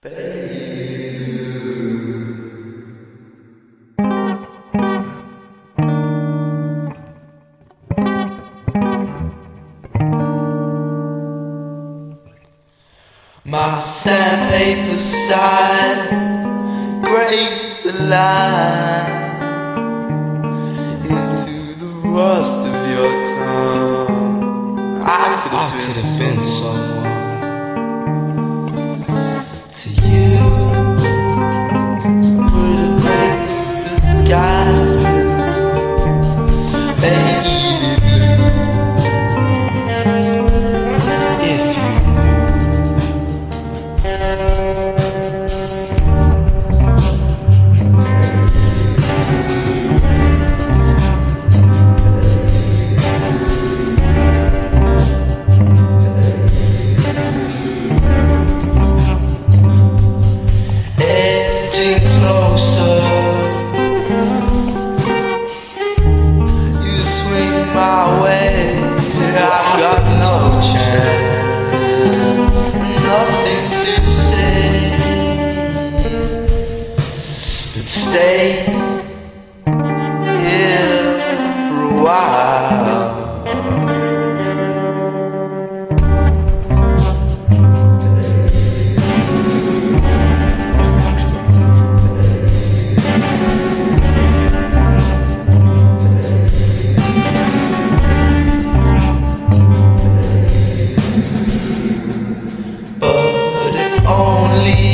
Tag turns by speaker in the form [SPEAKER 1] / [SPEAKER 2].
[SPEAKER 1] My sandpaper side graves a line into the rust of your tongue. I could have been someone to you, would have made the skies blue, baby. Closer, you swing my way, I've got no chance, nothing to say, but stay here for a while. Only